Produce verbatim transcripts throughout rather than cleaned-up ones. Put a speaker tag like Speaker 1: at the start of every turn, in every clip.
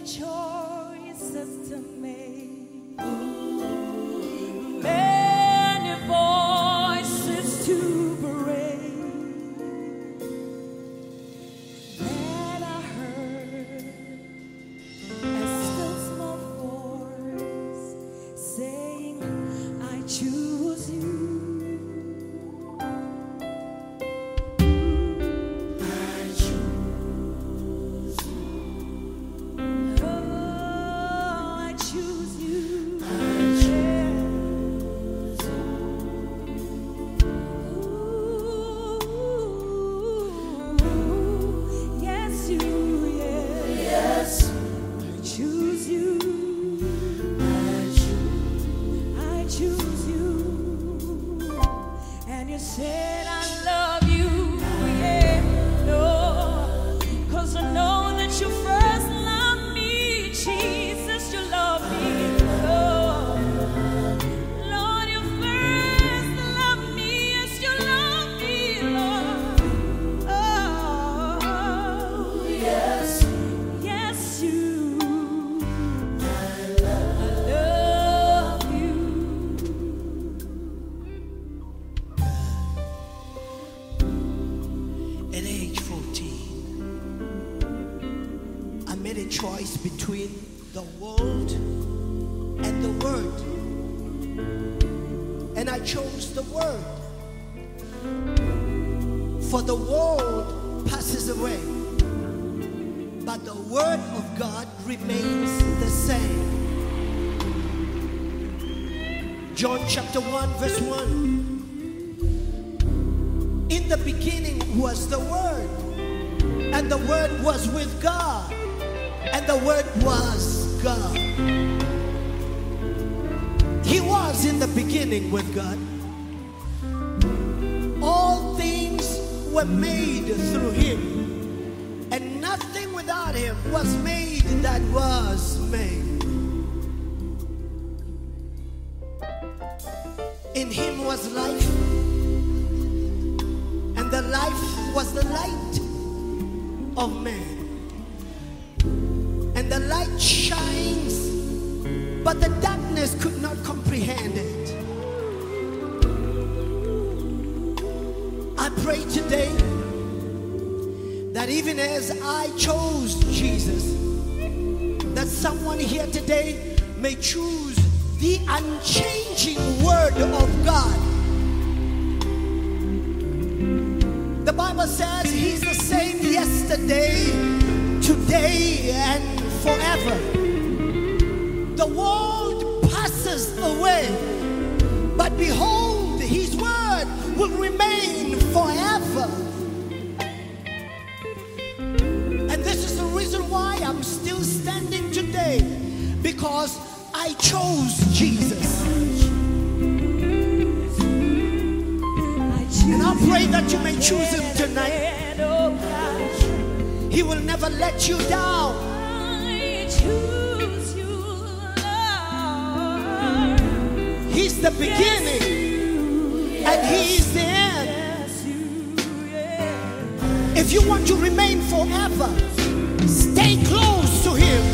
Speaker 1: choices to make, many voices to parade, that I heard a still small voice saying, I choose you. Said I love you, yeah, no, 'cause I know that you first loved me, Jesus, you love me, oh, Lord, you first loved me, yes, you love me, Lord, oh, yes, yes, you, I love you.
Speaker 2: At age fourteen, I made a choice between the world and the Word. And I chose the Word. For the world passes away, but the Word of God remains the same. John chapter one verse one. In the beginning was the Word, and the Word was with God, and the Word was God. He was in the beginning with God. All things were made through Him, and nothing without Him was made that was made. In Him was life, the life was the light of man. And the light shines, but the darkness could not comprehend it. I pray today that even as I chose Jesus, that someone here today may choose the unchanging Word of God. The Bible says He's the same yesterday, today, and forever. The world passes away, but behold, His Word will remain forever. And this is the reason why I'm still standing today, because I chose Jesus. And I pray that you may choose Him tonight. He will never let you down.
Speaker 1: I choose you, Lord.
Speaker 2: He's the beginning, and He's the end. If you want to remain forever, stay close to Him.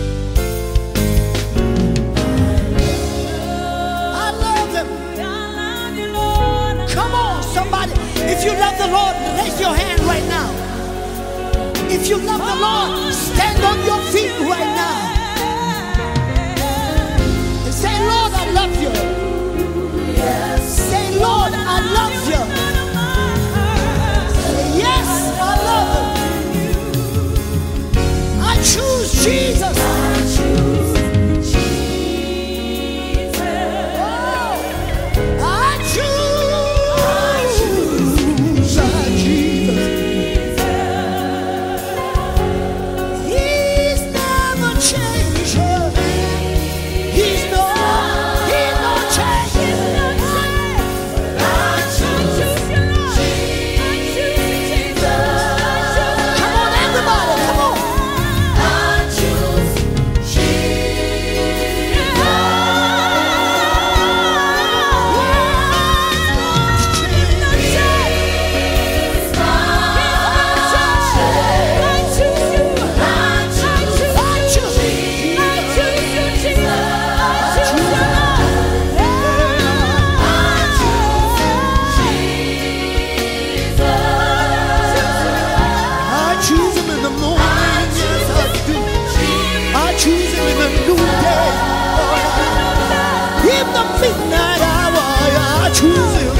Speaker 2: Somebody, if you love the Lord, raise your hand right now. If you love the Lord, stand on your feet right now and say, Lord, I love you. Say, Lord, I love you. Say, yes, I love Him. I choose Jesus. I choose. choose him.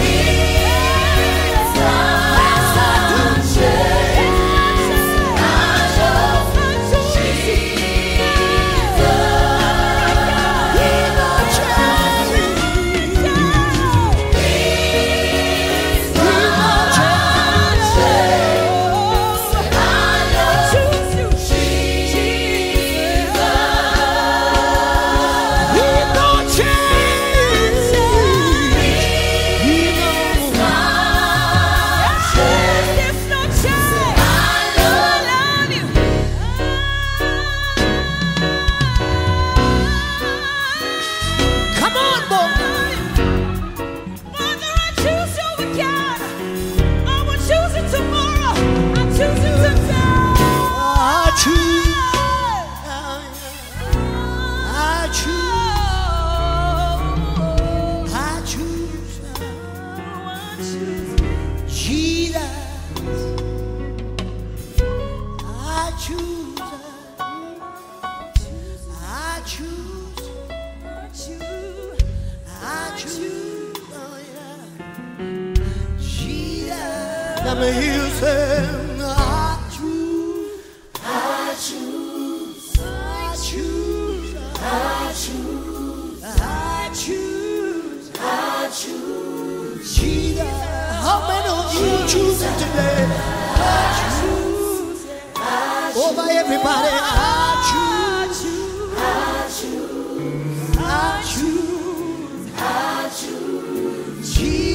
Speaker 2: Let me hear you say, I choose, I choose, I choose, I choose, I choose, I choose, Jesus. How many of you choosing today? I choose, over everybody. I choose, I choose, I choose, I choose,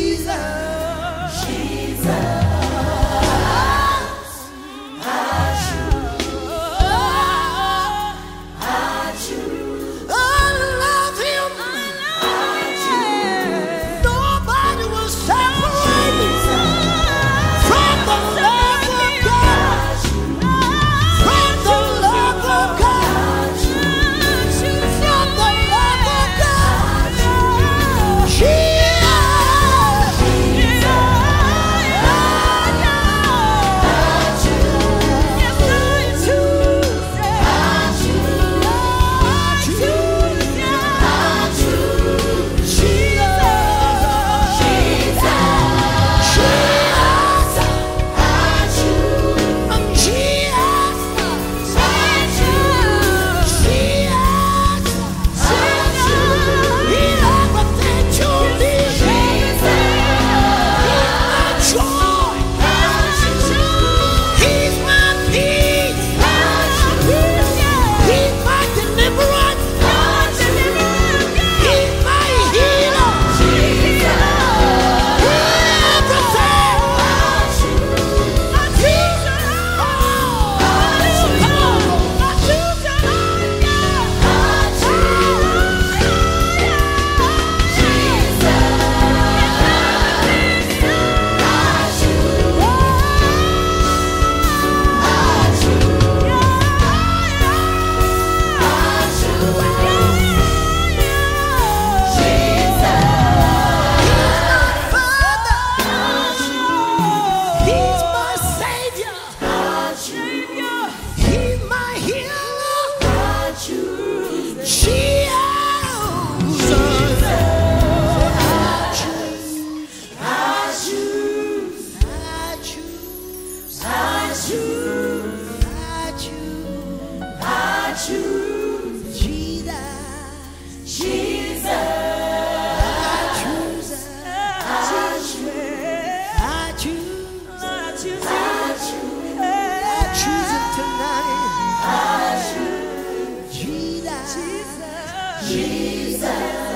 Speaker 2: Jesus, Jesus. Jesus.